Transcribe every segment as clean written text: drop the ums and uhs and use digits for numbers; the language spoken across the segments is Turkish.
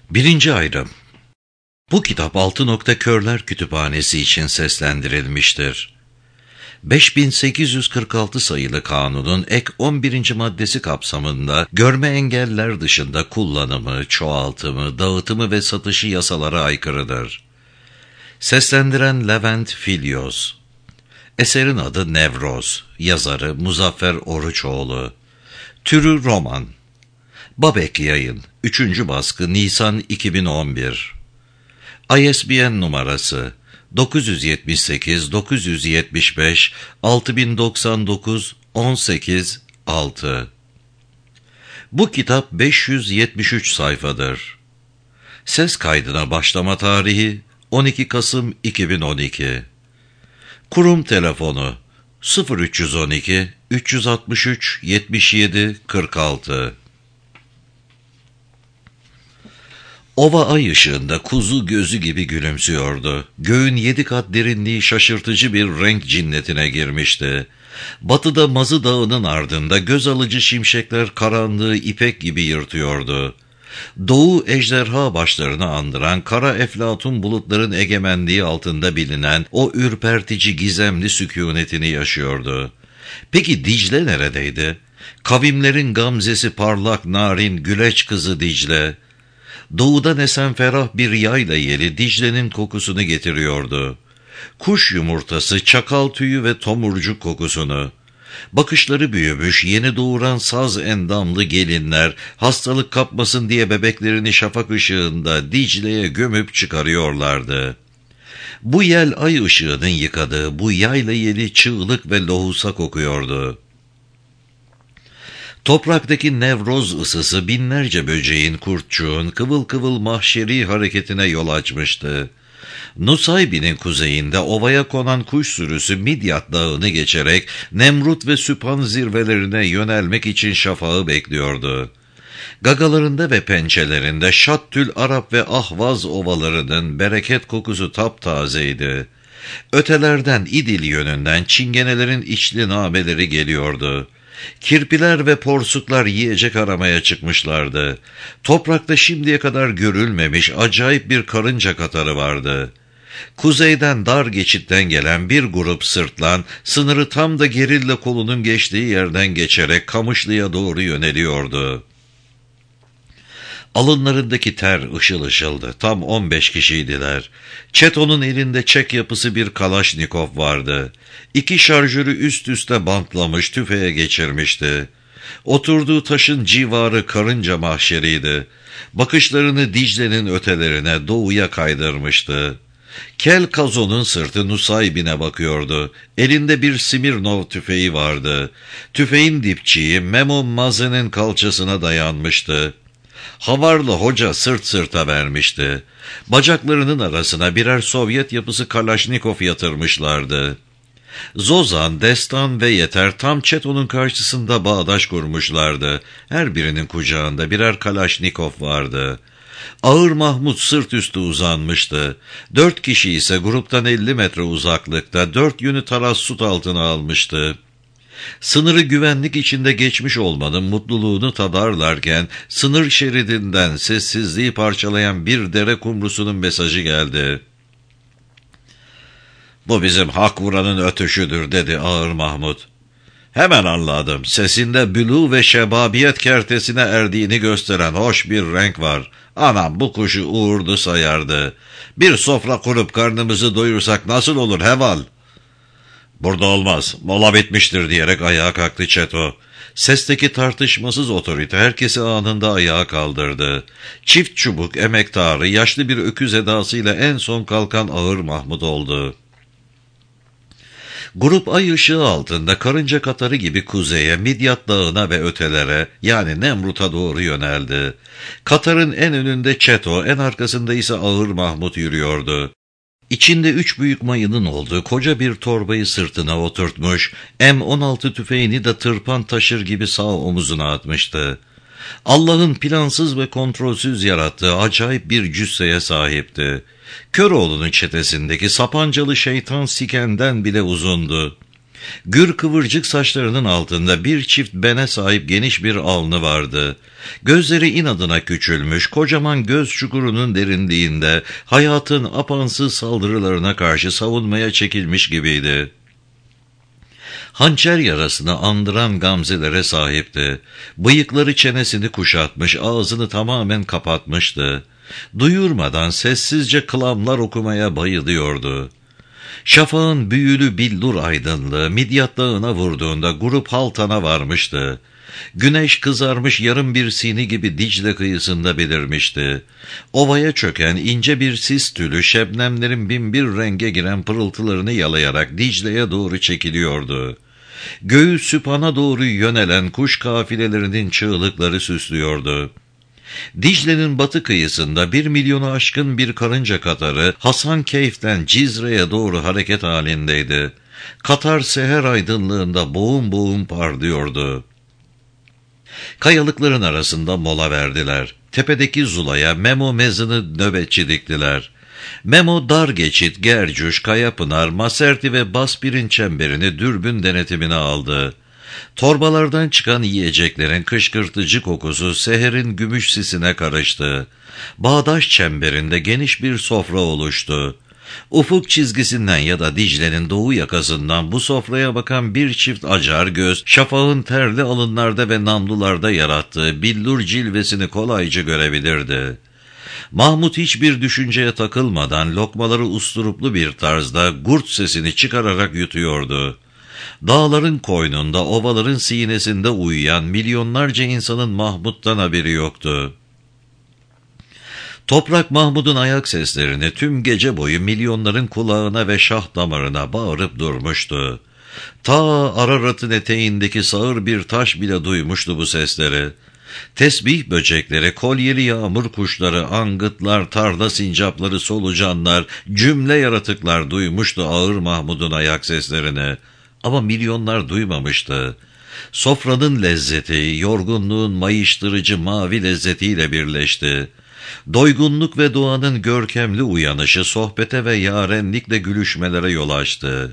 Birinci ayrım. Bu kitap Altı Körler Kütüphanesi için seslendirilmiştir. 5846 sayılı kanunun ek 11. maddesi kapsamında görme engeller dışında kullanımı, çoğaltımı, dağıtımı ve satışı yasalara aykırıdır. Seslendiren Levent Filyos. Eserin adı Nevroz. Yazarı Muzaffer Oruçoğlu. Türü roman. Babek Yayın. 3. baskı Nisan 2011. ISBN numarası 978 975 6099 18 6. Bu kitap 573 sayfadır. Ses kaydına başlama tarihi 12 Kasım 2012. Kurum telefonu 0312 363 77 46. Ova ay ışığında kuzu gözü gibi gülümsüyordu. Göğün 7 kat derinliği şaşırtıcı bir renk cinnetine girmişti. Batıda Mazı Dağı'nın ardında göz alıcı şimşekler karanlığı ipek gibi yırtıyordu. Doğu ejderha başlarını andıran kara eflatun bulutların egemenliği altında bilinen o ürpertici gizemli sükûnetini yaşıyordu. Peki Dicle neredeydi? Kavimlerin gamzesi parlak narin güleç kızı Dicle. Doğudan esen ferah bir yayla yeli Dicle'nin kokusunu getiriyordu. Kuş yumurtası, çakal tüyü ve tomurcuk kokusunu. Bakışları büyümüş, yeni doğuran saz endamlı gelinler, hastalık kapmasın diye bebeklerini şafak ışığında Dicle'ye gömüp çıkarıyorlardı. Bu yel ay ışığının yıkadığı bu yayla yeli çığlık ve lohusa kokuyordu. Topraktaki nevroz ısısı binlerce böceğin, kurtçuğun kıvıl kıvıl mahşeri hareketine yol açmıştı. Nusaybin'in kuzeyinde ovaya konan kuş sürüsü Midyat Dağı'nı geçerek Nemrut ve Süphan zirvelerine yönelmek için şafağı bekliyordu. Gagalarında ve pençelerinde Şattül Arap ve Ahvaz ovalarının bereket kokusu taptazeydi. Ötelerden İdil yönünden çingenelerin içli nameleri geliyordu. Kirpiler ve porsuklar yiyecek aramaya çıkmışlardı. Toprakta şimdiye kadar görülmemiş acayip bir karınca katarı vardı. Kuzeyden dar geçitten gelen bir grup sırtlan, sınırı tam da gerilla kolunun geçtiği yerden geçerek Kamışlı'ya doğru yöneliyordu. Alınlarındaki ter ışıl ışıldı. Tam 15 kişiydiler. Çeto'nun elinde çek yapısı bir Kalaşnikov vardı. 2 şarjörü üst üste bantlamış tüfeğe geçirmişti. Oturduğu taşın civarı karınca mahşeriydi. Bakışlarını Dicle'nin ötelerine, doğuya kaydırmıştı. Kel Kazo'nun sırtı Nusaybin'e bakıyordu. Elinde bir Smirnov tüfeği vardı. Tüfeğin dipçiği Memo Mazen'in kalçasına dayanmıştı. Havarlı hoca sırt sırta vermişti. Bacaklarının arasına birer Sovyet yapısı Kalaşnikov yatırmışlardı. Zozan, Destan ve Yeter tam Çeto'nun karşısında bağdaş kurmuşlardı. Her birinin kucağında birer Kalaşnikov vardı. Ağır Mahmut sırt üstü uzanmıştı. 4 kişi ise gruptan 50 metre uzaklıkta 4 yönü tarassut altına almıştı. Sınırı güvenlik içinde geçmiş olmanın mutluluğunu tadarlarken sınır şeridinden sessizliği parçalayan bir dere kumrusunun mesajı geldi. "Bu bizim hak vuranın ötüşüdür," dedi Ağır Mahmut. "Hemen anladım. Sesinde bülû ve şebabiyet kertesine erdiğini gösteren hoş bir renk var. Anam bu kuşu uğurlu sayardı. Bir sofra kurup karnımızı doyursak nasıl olur Heval?" "Burada olmaz, mola bitmiştir," diyerek ayağa kalktı Çeto. Sesteki tartışmasız otorite herkesi anında ayağa kaldırdı. Çift çubuk emektarı yaşlı bir öküz edasıyla en son kalkan Ağır Mahmut oldu. Grup ay ışığı altında karınca katarı gibi kuzeye, Midyat Dağı'na ve ötelere yani Nemrut'a doğru yöneldi. Katarın en önünde Çeto, en arkasında ise Ağır Mahmut yürüyordu. İçinde 3 büyük mayının olduğu koca bir torbayı sırtına oturtmuş, M16 tüfeğini de tırpan taşır gibi sağ omuzuna atmıştı. Allah'ın plansız ve kontrolsüz yarattığı acayip bir cüsseye sahipti. Köroğlu'nun çetesindeki Sapancalı şeytan Siken'den bile uzundu. Gür kıvırcık saçlarının altında bir çift bene sahip geniş bir alnı vardı. Gözleri inadına küçülmüş, kocaman göz çukurunun derinliğinde hayatın apansız saldırılarına karşı savunmaya çekilmiş gibiydi. Hançer yarasını andıran gamzelere sahipti. Bıyıkları çenesini kuşatmış, ağzını tamamen kapatmıştı. Duyurmadan sessizce kılamlar okumaya bayılıyordu. Şafağın büyülü billur aydınlığı Midyat Dağı'na vurduğunda grup Haltan'a varmıştı. Güneş kızarmış yarım bir sini gibi Dicle kıyısında belirmişti. Ovaya çöken ince bir sis tülü şebnemlerin binbir renge giren pırıltılarını yalayarak Dicle'ye doğru çekiliyordu. Göğü Süphan'a doğru yönelen kuş kafilelerinin çığlıkları süslüyordu. Dicle'nin batı kıyısında 1 milyonu aşkın bir karınca katarı Hasankeyf'ten Cizre'ye doğru hareket halindeydi. Katar seher aydınlığında boğum boğum parlıyordu. Kayalıkların arasında mola verdiler. Tepedeki Zula'ya Memo mezını nöbetçi diktiler. Memo dar geçit, Gercüş, Kayapınar, Maserti ve Baspir'in çemberini dürbün denetimine aldı. Torbalardan çıkan yiyeceklerin kışkırtıcı kokusu seherin gümüş sisine karıştı. Bağdaş çemberinde geniş bir sofra oluştu. Ufuk çizgisinden ya da Dicle'nin doğu yakasından bu sofraya bakan bir çift acar göz, şafağın terli alınlarda ve namlularda yarattığı billur cilvesini kolayca görebilirdi. Mahmud hiçbir düşünceye takılmadan lokmaları usturuplu bir tarzda gurt sesini çıkararak yutuyordu. Dağların koynunda, ovaların sinesinde uyuyan milyonlarca insanın Mahmud'dan haberi yoktu. Toprak Mahmud'un ayak seslerini tüm gece boyu milyonların kulağına ve şah damarına bağırıp durmuştu. Ta Ararat'ın eteğindeki sağır bir taş bile duymuştu bu sesleri. Tesbih böcekleri, kolyeli yağmur kuşları, angıtlar, tarla sincapları, solucanlar, cümle yaratıklar duymuştu ağır Mahmud'un ayak seslerini. Ama milyonlar duymamıştı. Sofranın lezzeti, yorgunluğun mayıştırıcı mavi lezzetiyle birleşti. Doygunluk ve doğanın görkemli uyanışı sohbete ve yarenlikle gülüşmelere yol açtı.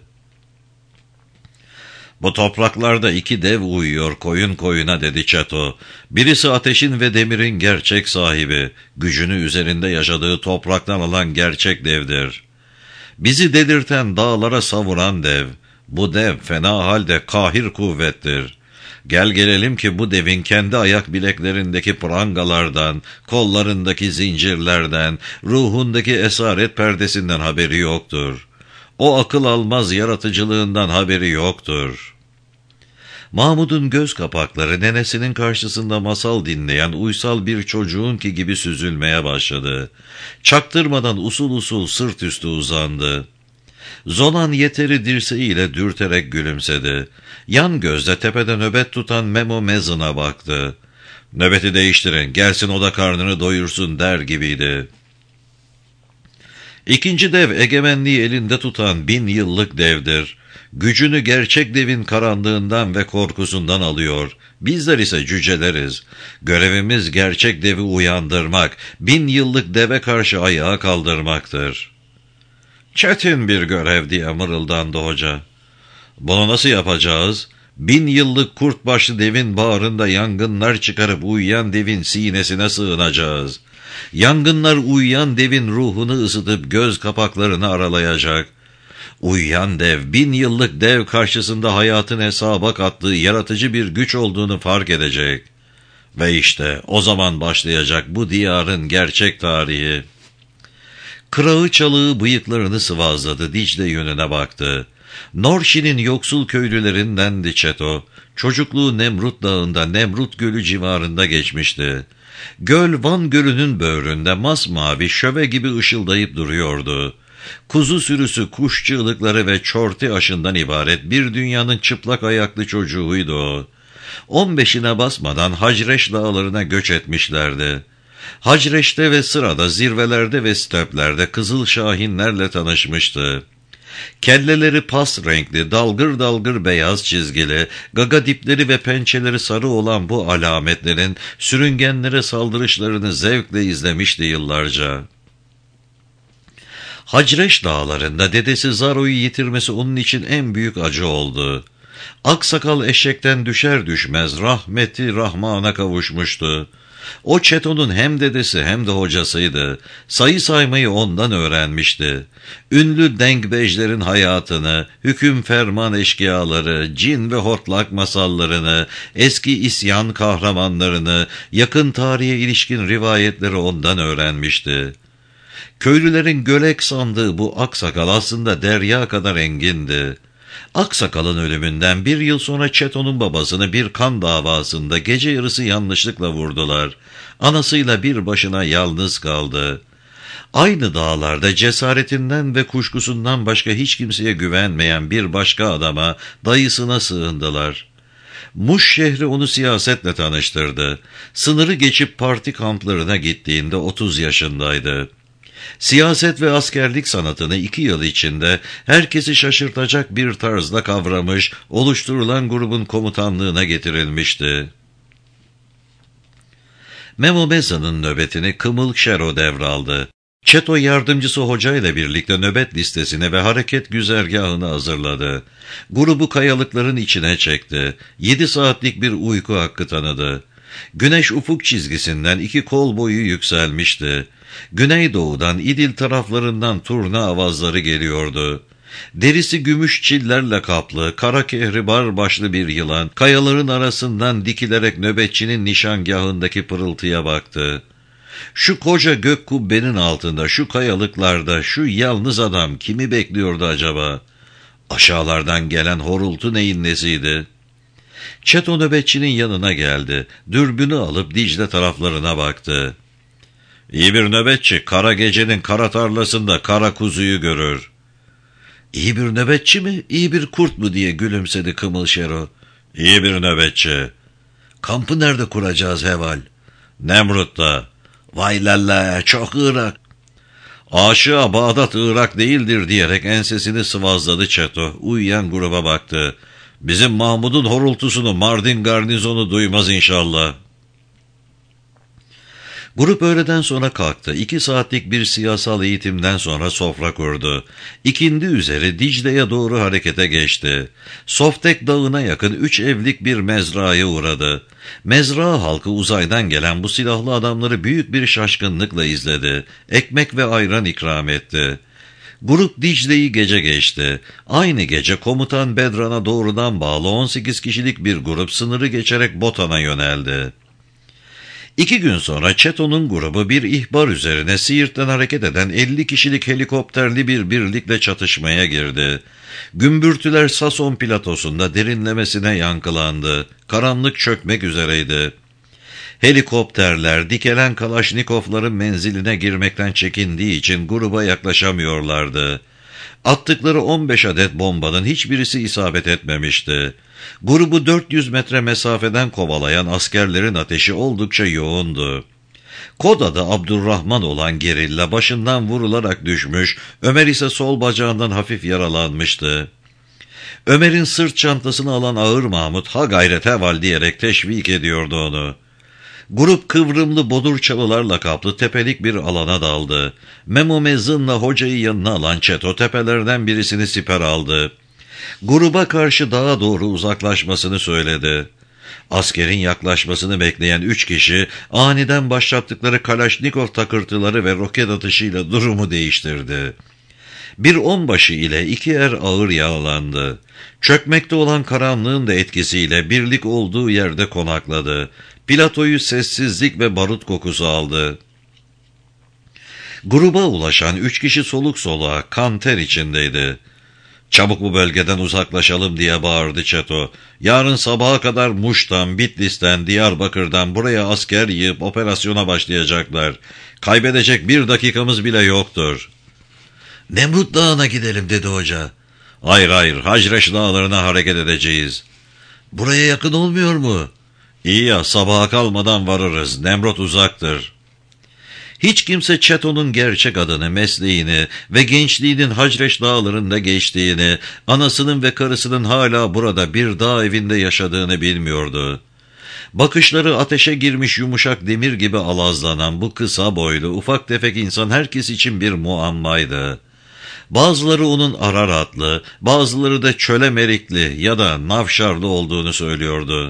"Bu topraklarda 2 dev uyuyor koyun koyuna," dedi Çeto. "Birisi ateşin ve demirin gerçek sahibi, gücünü üzerinde yaşadığı topraktan alan gerçek devdir. Bizi delirten, dağlara savuran dev. Bu dev fena halde kahir kuvvettir. Gel gelelim ki bu devin kendi ayak bileklerindeki prangalardan, kollarındaki zincirlerden, ruhundaki esaret perdesinden haberi yoktur. O akıl almaz yaratıcılığından haberi yoktur." Mahmud'un göz kapakları nenesinin karşısında masal dinleyen uysal bir çocuğunki gibi süzülmeye başladı. Çaktırmadan usul usul sırt üstü uzandı. Zonan yeteri dirseğiyle dürterek gülümsedi. Yan gözle tepede nöbet tutan Memo Mezın'a baktı. "Nöbeti değiştirin, gelsin o da karnını doyursun," der gibiydi. İkinci dev egemenliği elinde tutan 1000 yıllık devdir. Gücünü gerçek devin karanlığından ve korkusundan alıyor. Bizler ise cüceleriz. Görevimiz gerçek devi uyandırmak, 1000 yıllık deve karşı ayağa kaldırmaktır. "Çetin bir görev," diye mırıldandı hoca. "Bunu nasıl yapacağız? 1000 yıllık kurt başlı devin bağrında yangınlar çıkarıp uyuyan devin sinesine sığınacağız. Yangınlar uyuyan devin ruhunu ısıtıp göz kapaklarını aralayacak. Uyuyan dev, 1000 yıllık dev karşısında hayatın hesaba kattığı yaratıcı bir güç olduğunu fark edecek. Ve işte o zaman başlayacak bu diyarın gerçek tarihi." Kırağı çalığı bıyıklarını sıvazladı, Dicle yönüne baktı. Norşin'in yoksul köylülerindendi Çeto. Çocukluğu Nemrut Dağı'nda, Nemrut Gölü civarında geçmişti. Göl Van Gölü'nün böğründe masmavi şöve gibi ışıldayıp duruyordu. Kuzu sürüsü, kuş çığlıkları ve çorti aşından ibaret bir dünyanın çıplak ayaklı çocuğuydu o. 15'ine basmadan Hacreş dağlarına göç etmişlerdi. Hacreş'te ve sırada zirvelerde ve steplerde kızıl şahinlerle tanışmıştı. Kelleleri pas renkli, dalgır dalgır beyaz çizgili, gaga dipleri ve pençeleri sarı olan bu alametlerin sürüngenlere saldırışlarını zevkle izlemişti yıllarca. Hacreş dağlarında dedesi Zaro'yu yitirmesi onun için en büyük acı oldu. Aksakal eşekten düşer düşmez rahmeti Rahman'a kavuşmuştu. O Çeto'nun hem dedesi hem de hocasıydı. Sayı saymayı ondan öğrenmişti. Ünlü dengbejlerin hayatını, hüküm ferman eşkıyaları, cin ve hortlak masallarını, eski isyan kahramanlarını, yakın tarihe ilişkin rivayetleri ondan öğrenmişti. Köylülerin gölek sandığı bu aksakal aslında derya kadar engindi. Aksakal'ın ölümünden bir yıl sonra Çeto'nun babasını bir kan davasında gece yarısı yanlışlıkla vurdular. Anasıyla bir başına yalnız kaldı. Aynı dağlarda cesaretinden ve kuşkusundan başka hiç kimseye güvenmeyen bir başka adama, dayısına sığındılar. Muş şehri onu siyasetle tanıştırdı. Sınırı geçip parti kamplarına gittiğinde 30 yaşındaydı. Siyaset ve askerlik sanatını 2 yıl içinde herkesi şaşırtacak bir tarzda kavramış, oluşturulan grubun komutanlığına getirilmişti. Memo Meza'nın nöbetini Kımıl Şero devraldı. Çeto yardımcısı hocayla birlikte nöbet listesini ve hareket güzergahını hazırladı. Grubu kayalıkların içine çekti. 7 saatlik bir uyku hakkı tanıdı. Güneş ufuk çizgisinden 2 kol boyu yükselmişti. Güneydoğudan İdil taraflarından turna avazları geliyordu. Derisi gümüş çillerle kaplı, kara kehribar başlı bir yılan, kayaların arasından dikilerek nöbetçinin nişangahındaki pırıltıya baktı. Şu koca gök kubbenin altında, şu kayalıklarda, şu yalnız adam kimi bekliyordu acaba? Aşağılardan gelen horultu neyin nesiydi? Çeto nöbetçinin yanına geldi. Dürbünü alıp Dicle taraflarına baktı. İyi bir nöbetçi, kara gecenin kara tarlasında kara kuzuyu görür. İyi bir nöbetçi mi, iyi bir kurt mu diye gülümsedi Kımıl Şero. İyi bir nöbetçi. Kampı nerede kuracağız Heval? Nemrut'ta. Vay lalla, çok Irak. Aşığa Bağdat Irak değildir diyerek ensesini sıvazladı Çeto. Uyuyan gruba baktı. Bizim Mahmud'un horultusunu Mardin garnizonu duymaz inşallah. Grup öğleden sonra kalktı. 2 saatlik bir siyasal eğitimden sonra sofra kurdu. İkindi üzeri Dicle'ye doğru harekete geçti. Softek Dağı'na yakın 3 evlik bir mezraya uğradı. Mezra halkı uzaydan gelen bu silahlı adamları büyük bir şaşkınlıkla izledi. Ekmek ve ayran ikram etti. Grup Dicle'yi gece geçti. Aynı gece komutan Bedran'a doğrudan bağlı 18 kişilik bir grup sınırı geçerek Botan'a yöneldi. 2 gün sonra Çeto'nun grubu bir ihbar üzerine Siirt'ten hareket eden 50 kişilik helikopterli bir birlikle çatışmaya girdi. Gümbürtüler Sason platosunda derinlemesine yankılandı. Karanlık çökmek üzereydi. Helikopterler dikelen Kalaşnikovların menziline girmekten çekindiği için gruba yaklaşamıyorlardı. Attıkları 15 adet bombanın hiçbirisi isabet etmemişti. Grubu 400 metre mesafeden kovalayan askerlerin ateşi oldukça yoğundu. Kod adı Abdurrahman olan gerilla başından vurularak düşmüş, Ömer ise sol bacağından hafif yaralanmıştı. Ömer'in sırt çantasını alan Ağır Mahmut ha gayret heval diyerek teşvik ediyordu onu. Grup kıvrımlı bodur çalılarla kaplı tepelik bir alana daldı. Memo Mezzın'la hocayı yanına alan Çeto tepelerden birisini siper aldı. Gruba karşı dağa doğru uzaklaşmasını söyledi. Askerin yaklaşmasını bekleyen 3 kişi aniden başlattıkları Kalaşnikov takırtıları ve roket atışıyla durumu değiştirdi. Bir onbaşı ile 2 er ağır yaralandı. Çökmekte olan karanlığın da etkisiyle birlik olduğu yerde konakladı. Platoyu sessizlik ve barut kokusu aldı. Gruba ulaşan 3 kişi soluk soluğa kan ter içindeydi. "Çabuk bu bölgeden uzaklaşalım" diye bağırdı Çeto. "Yarın sabaha kadar Muş'tan, Bitlis'ten, Diyarbakır'dan buraya asker yığıp operasyona başlayacaklar. Kaybedecek 1 dakikamız bile yoktur." "Nemrut Dağı'na gidelim" dedi hoca. Hayır, Hacreş Dağları'na hareket edeceğiz." "Buraya yakın olmuyor mu?" "İyi ya, sabaha kalmadan varırız. Nemrut uzaktır." Hiç kimse Çeto'nun gerçek adını, mesleğini ve gençliğinin Hacreş Dağları'nda geçtiğini, anasının ve karısının hala burada bir dağ evinde yaşadığını bilmiyordu. Bakışları ateşe girmiş yumuşak demir gibi alazlanan bu kısa boylu, ufak tefek insan herkes için bir muammaydı. Bazıları onun Araratlı, bazıları da Çölemerikli ya da Navşarlı olduğunu söylüyordu.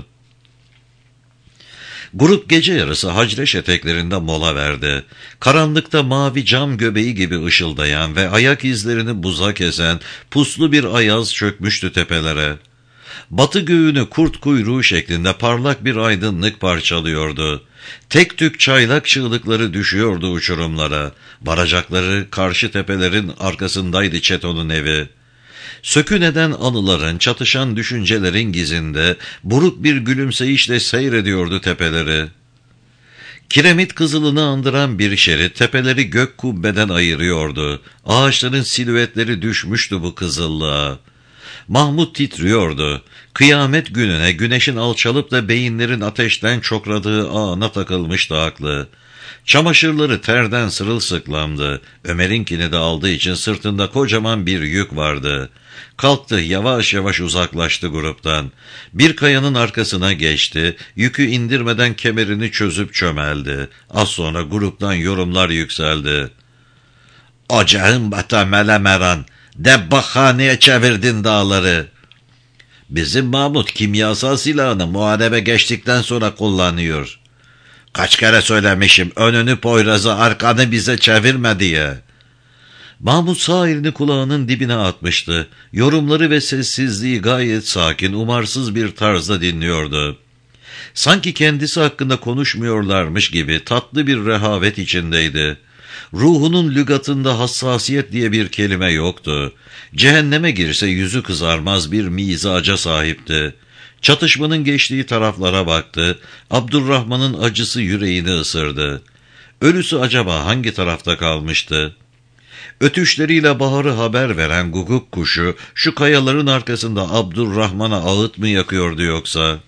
Grup gece yarısı Hacreş eteklerinde mola verdi. Karanlıkta mavi cam göbeği gibi ışıldayan ve ayak izlerini buza kesen puslu bir ayaz çökmüştü tepelere. Batı göğünü kurt kuyruğu şeklinde parlak bir aydınlık parçalıyordu. Tek tük çaylak çığlıkları düşüyordu uçurumlara. Varacakları karşı tepelerin arkasındaydı Çeto'nun evi. Sökün eden anıların, çatışan düşüncelerin gizinde buruk bir gülümseyişle seyrediyordu tepeleri. Kiremit kızılını andıran bir şerit tepeleri gök kubbeden ayırıyordu. Ağaçların silüetleri düşmüştü bu kızıllığa. Mahmut titriyordu. Kıyamet gününe güneşin alçalıp da beyinlerin ateşten çokladığı ana takılmıştı aklı. Çamaşırları terden sırılsıklamdı. Ömer'inkini de aldığı için sırtında kocaman bir yük vardı. Kalktı, yavaş yavaş uzaklaştı gruptan. Bir kayanın arkasına geçti, yükü indirmeden kemerini çözüp çömeldi. Az sonra gruptan yorumlar yükseldi. "Ocağın bata melemeran, debbahaneye çevirdin dağları." "Bizim Mahmut kimyasal silahını muharebe geçtikten sonra kullanıyor." "Kaç kere söylemişim, önünü Poyraz'a, arkanı bize çevirme diye." Mahmut sağ elini kulağının dibine atmıştı. Yorumları ve sessizliği gayet sakin, umarsız bir tarzda dinliyordu. Sanki kendisi hakkında konuşmuyorlarmış gibi tatlı bir rehavet içindeydi. Ruhunun lügatında hassasiyet diye bir kelime yoktu. Cehenneme girse yüzü kızarmaz bir mizaca sahipti. Çatışmanın geçtiği taraflara baktı. Abdurrahman'ın acısı yüreğini ısırdı. Ölüsü acaba hangi tarafta kalmıştı? Ötüşleriyle baharı haber veren guguk kuşu şu kayaların arkasında Abdurrahman'a ağıt mı yakıyordu yoksa?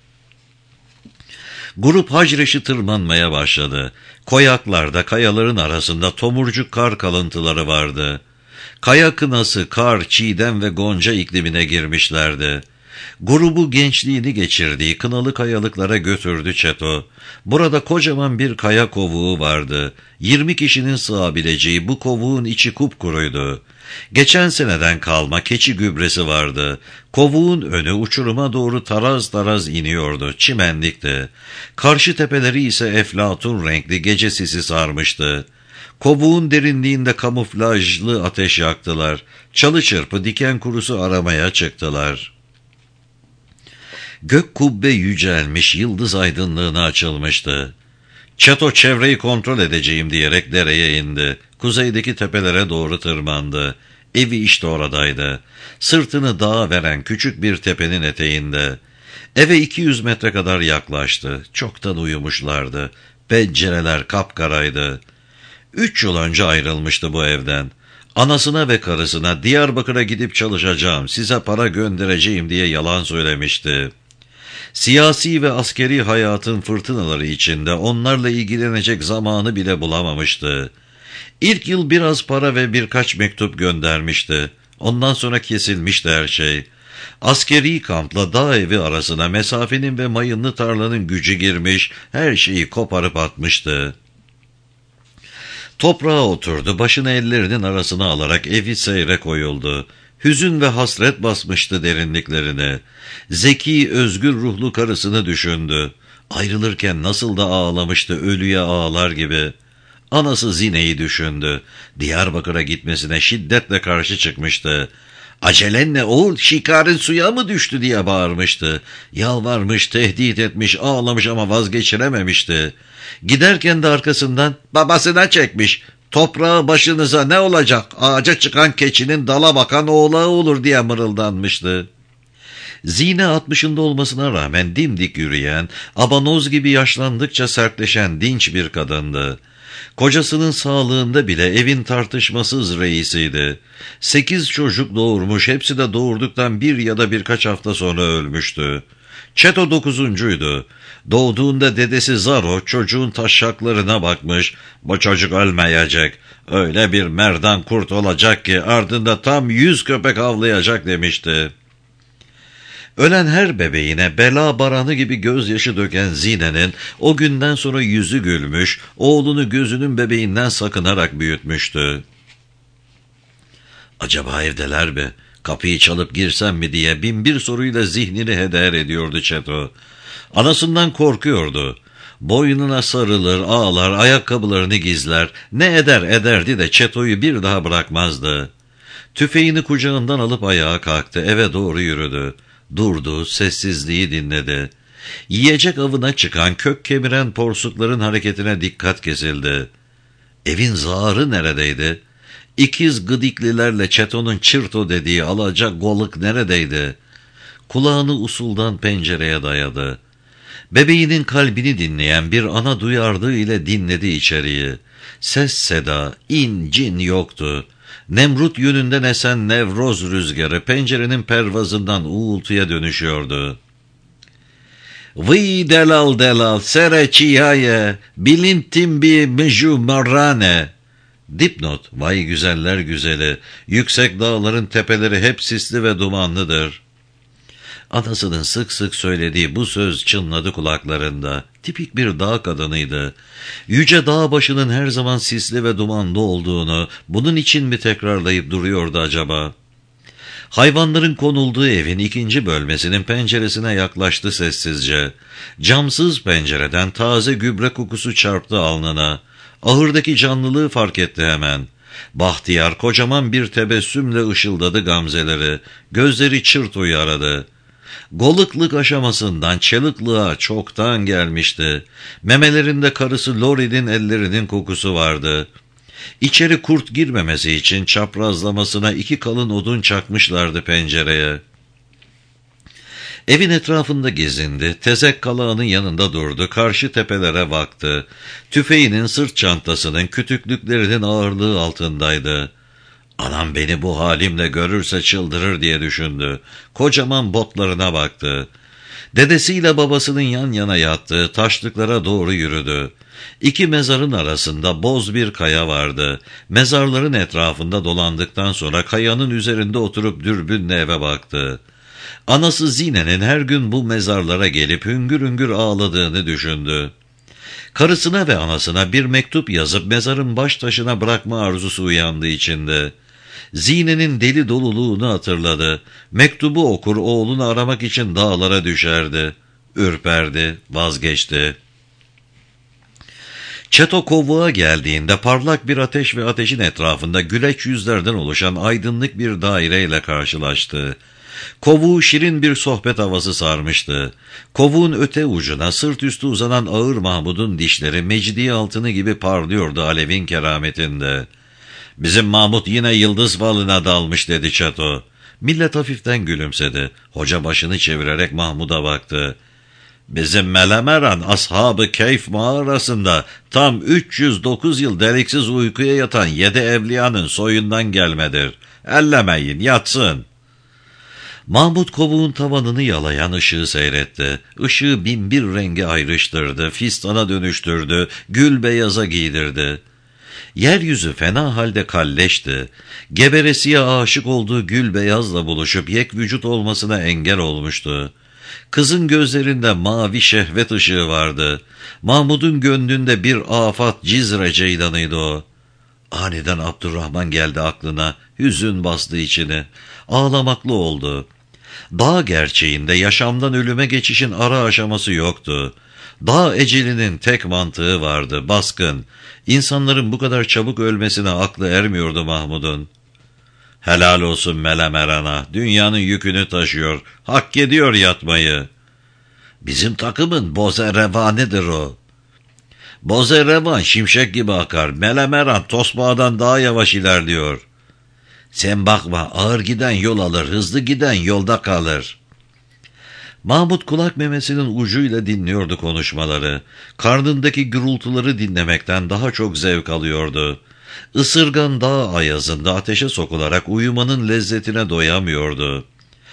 Grup Hacreş'i tırmanmaya başladı. Koyaklarda kayaların arasında tomurcuk kar kalıntıları vardı. Kaya kınası, kar, çiğdem ve gonca iklimine girmişlerdi. Grubu gençliğini geçirdiği kınalı kayalıklara götürdü Çeto. Burada kocaman bir kaya kovuğu vardı. 20 kişinin sığabileceği bu kovuğun içi kupkuruydu. Geçen seneden kalma keçi gübresi vardı. Kovuğun önü uçuruma doğru taraz taraz iniyordu. Çimenlikti. Karşı tepeleri ise eflatun renkli gece sisi sarmıştı. Kovuğun derinliğinde kamuflajlı ateş yaktılar. Çalı çırpı diken kurusu aramaya çıktılar. Gök kubbe yücelmiş, yıldız aydınlığına açılmıştı. Çeto çevreyi kontrol edeceğim diyerek dereye indi. Kuzeydeki tepelere doğru tırmandı. Evi işte oradaydı. Sırtını dağa veren küçük bir tepenin eteğinde. Eve 200 metre kadar yaklaştı. Çoktan uyumuşlardı. Pencereler kapkaraydı. 3 yıl önce ayrılmıştı bu evden. Anasına ve karısına Diyarbakır'a gidip çalışacağım, size para göndereceğim diye yalan söylemişti. Siyasi ve askeri hayatın fırtınaları içinde onlarla ilgilenecek zamanı bile bulamamıştı. İlk yıl biraz para ve birkaç mektup göndermişti. Ondan sonra kesilmişti her şey. Askeri kampla dağ evi arasına mesafenin ve mayınlı tarlanın gücü girmiş, her şeyi koparıp atmıştı. Toprağa oturdu, başını ellerinin arasına alarak evi seyre koyuldu. Hüzün ve hasret basmıştı derinliklerine. Zeki, özgür ruhlu karısını düşündü. Ayrılırken nasıl da ağlamıştı, ölüye ağlar gibi. Anası Zine'yi düşündü. Diyarbakır'a gitmesine şiddetle karşı çıkmıştı. "Acelenle oğul, şikarın suya mı düştü?" diye bağırmıştı. Yalvarmış, tehdit etmiş, ağlamış ama vazgeçirememişti. Giderken de arkasından babasına çekmiş. "Toprağı başınıza ne olacak? Ağaca çıkan keçinin dala bakan oğlağı olur" diye mırıldanmıştı. Zine 60'ında olmasına rağmen dimdik yürüyen, abanoz gibi yaşlandıkça sertleşen dinç bir kadındı. Kocasının sağlığında bile evin tartışmasız reisiydi. 8 çocuk doğurmuş, hepsi de doğurduktan bir ya da birkaç hafta sonra ölmüştü. Çeto 9'uncuydu. Doğduğunda dedesi Zaro çocuğun taşaklarına bakmış, "Bu çocuk ölmeyecek, öyle bir merdan kurt olacak ki ardında tam 100 köpek avlayacak" demişti. Ölen her bebeğine bela baranı gibi gözyaşı döken Zine'nin o günden sonra yüzü gülmüş, oğlunu gözünün bebeğinden sakınarak büyütmüştü. Acaba evdeler mi? Kapıyı çalıp girsem mi diye binbir soruyla zihnini heder ediyordu Çeto. Anasından korkuyordu. Boynuna sarılır, ağlar, ayakkabılarını gizler, ne ederdi de Çeto'yu bir daha bırakmazdı. Tüfeğini kucağından alıp ayağa kalktı, eve doğru yürüdü. Durdu, sessizliği dinledi. Yiyecek avına çıkan, kök kemiren porsukların hareketine dikkat kesildi. Evin zağarı neredeydi? İkiz gıdiklilerle Çeto'nun çırto dediği alacak goluk neredeydi? Kulağını usuldan pencereye dayadı. Bebeğinin kalbini dinleyen bir ana duyardığı ile dinledi içeriği. Ses seda, incin yoktu. Nemrut yönünden esen nevroz rüzgarı pencerenin pervazından uğultuya dönüşüyordu. Vıy delal delal sere çiyaye bilintim bi mıju marrane. Dipnot, vay güzeller güzeli, yüksek dağların tepeleri hep sisli ve dumanlıdır. Anasının sık sık söylediği bu söz çınladı kulaklarında. Tipik bir dağ kadınıydı. Yüce dağ başının her zaman sisli ve dumanlı olduğunu, bunun için mi tekrarlayıp duruyordu acaba? Hayvanların konulduğu evin ikinci bölmesinin penceresine yaklaştı sessizce. Camsız pencereden taze gübre kokusu çarptı alnına. Ahırdaki canlılığı fark etti hemen. Bahtiyar kocaman bir tebessümle ışıldadı gamzeleri. Gözleri çırtoyu aradı. Golıklık aşamasından çelıklığa çoktan gelmişti. Memelerinde karısı Lori'nin ellerinin kokusu vardı. İçeri kurt girmemesi için çaprazlamasına 2 kalın odun çakmışlardı pencereye. Evin etrafında gezindi, tezek kalağının yanında durdu, karşı tepelere baktı. Tüfeğinin sırt çantasının kütüklüklerinin ağırlığı altındaydı. Anam beni bu halimle görürse çıldırır diye düşündü. Kocaman botlarına baktı. Dedesiyle babasının yan yana yattığı taşlıklara doğru yürüdü. 2 mezarın arasında boz bir kaya vardı. Mezarların etrafında dolandıktan sonra kayanın üzerinde oturup dürbünle eve baktı. Anası Zine'nin her gün bu mezarlara gelip hüngür hüngür ağladığını düşündü. Karısına ve anasına bir mektup yazıp mezarın baş taşına bırakma arzusu uyandı içinde. Zine'nin deli doluluğunu hatırladı. Mektubu okur, oğlunu aramak için dağlara düşerdi. Ürperdi, vazgeçti. Çeto kovuğa geldiğinde parlak bir ateş ve ateşin etrafında güleç yüzlerden oluşan aydınlık bir daireyle karşılaştı. Kovuğu şirin bir sohbet havası sarmıştı. Kovuğun öte ucuna sırt üstü uzanan Ağır Mahmud'un dişleri mecidiye altını gibi parlıyordu alevin kerametinde. "Bizim Mahmud yine yıldız falına dalmış," dedi Çeto. Millet hafiften gülümsedi. Hoca başını çevirerek Mahmud'a baktı. "Bizim Melemeran Ashab-ı Keyf mağarasında tam 309 yıl deliksiz uykuya yatan 7 evliyanın soyundan gelmedir. Ellemeyin, yatsın." Mahmud kovuğun tavanını yalayan ışığı seyretti. Işığı binbir rengi ayrıştırdı, fistana dönüştürdü, gül beyaza giydirdi. Yeryüzü fena halde kalleşti. Geberesiye aşık olduğu gül beyazla buluşup yek vücut olmasına engel olmuştu. Kızın gözlerinde mavi şehvet ışığı vardı. Mahmud'un gönlünde bir afat Cizre ceylanıydı o. Aniden Abdurrahman geldi aklına, hüzün bastı içini. Ağlamaklı oldu. Dağ gerçeğinde yaşamdan ölüme geçişin ara aşaması yoktu. Dağ ecelinin tek mantığı vardı, baskın. İnsanların bu kadar çabuk ölmesine aklı ermiyordu Mahmud'un. "Helal olsun Melemeran'a, dünyanın yükünü taşıyor, hak ediyor yatmayı." "Bizim takımın Boze Revan'ıdır o." "Boze Revan şimşek gibi akar, Melemeran Tosbağa'dan daha yavaş ilerliyor." "Sen bakma, ağır giden yol alır, hızlı giden yolda kalır." Mahmud kulak memesinin ucuyla dinliyordu konuşmaları. Karnındaki gürültüleri dinlemekten daha çok zevk alıyordu. Isırgan dağ ayazında ateşe sokularak uyumanın lezzetine doyamıyordu.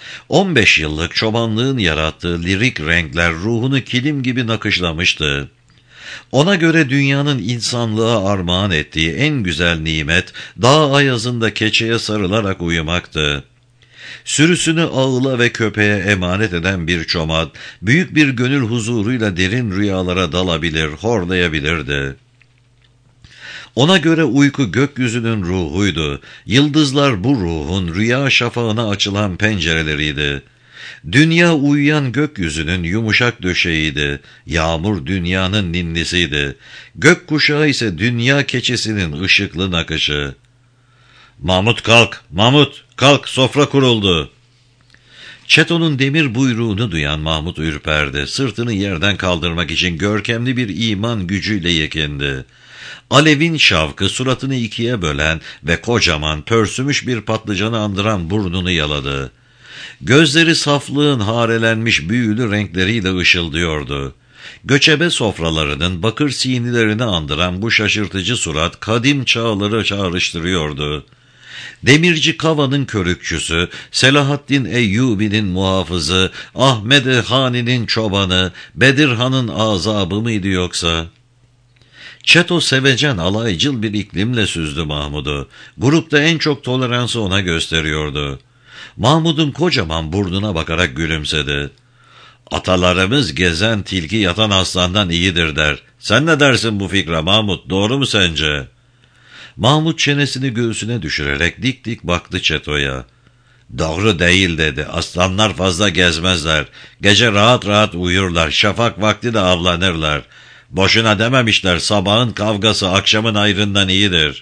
15 yıllık çobanlığın yarattığı lirik renkler ruhunu kilim gibi nakışlamıştı. Ona göre dünyanın insanlığa armağan ettiği en güzel nimet, dağ ayazında keçeye sarılarak uyumaktı. Sürüsünü ağıla ve köpeğe emanet eden bir çoban, büyük bir gönül huzuruyla derin rüyalara dalabilir, horlayabilirdi. Ona göre uyku gökyüzünün ruhuydu. Yıldızlar bu ruhun rüya şafağına açılan pencereleriydi. Dünya uyuyan gökyüzünün yumuşak döşeğiydi. Yağmur dünyanın ninnisiydi. Gökkuşağı ise dünya keçisinin ışıklı nakışı. "Mahmut kalk, Mahmut kalk, sofra kuruldu." Çeto'nun demir buyruğunu duyan Mahmut ürperdi. Sırtını yerden kaldırmak için görkemli bir iman gücüyle yekindi. Alevin şavkı suratını ikiye bölen ve kocaman pörsümüş bir patlıcanı andıran burnunu yaladı. Gözleri saflığın harelenmiş büyülü renkleriyle ışıldıyordu. Göçebe sofralarının bakır sinilerini andıran bu şaşırtıcı surat kadim çağları çağrıştırıyordu. Demirci Kava'nın körükçüsü, Selahaddin Eyyubi'nin muhafızı, Ahmed-i Hani'nin çobanı, Bedirhan'ın azabı mıydı yoksa? Çeto sevecen, alaycıl bir iklimle süzdü Mahmud'u. Grupta en çok toleransı ona gösteriyordu. Mahmud'un kocaman burnuna bakarak gülümsedi. "Atalarımız gezen tilki yatan aslandan iyidir" der. "Sen ne dersin bu fikre Mahmud, doğru mu sence?" Mahmud çenesini göğsüne düşürerek dik dik baktı Çeto'ya. "Doğru değil" dedi. "Aslanlar fazla gezmezler. Gece rahat rahat uyurlar. Şafak vakti de avlanırlar. Boşuna dememişler, sabahın kavgası akşamın ayrından iyidir."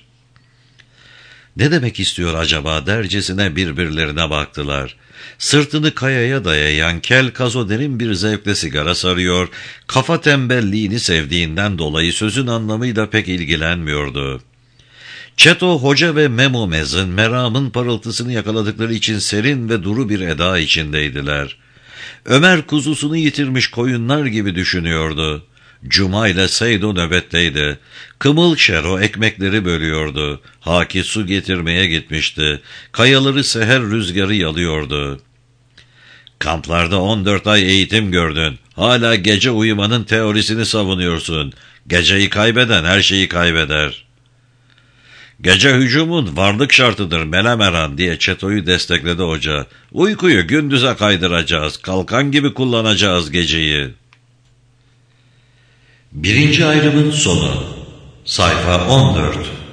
Ne demek istiyor acaba dercesine birbirlerine baktılar. Sırtını kayaya dayayan kel Kazo derin bir zevkle sigara sarıyor, kafa tembelliğini sevdiğinden dolayı sözün anlamıyla pek ilgilenmiyordu. Çeto, Hoca ve Memo Mez'in meramın parıltısını yakaladıkları için serin ve duru bir eda içindeydiler. Ömer kuzusunu yitirmiş koyunlar gibi düşünüyordu. Cuma ile Seydo nöbetteydi. Kımıl Şero ekmekleri bölüyordu. Haki su getirmeye gitmişti. Kayaları seher rüzgarı yalıyordu. "Kamplarda 14 ay eğitim gördün. Hala gece uyumanın teorisini savunuyorsun. Geceyi kaybeden her şeyi kaybeder." "Gece hücumun varlık şartıdır Melemeran" diye Çeto'yu destekledi hoca. "Uykuyu gündüze kaydıracağız. Kalkan gibi kullanacağız geceyi." Birinci ayrımın sonu. Sayfa 14.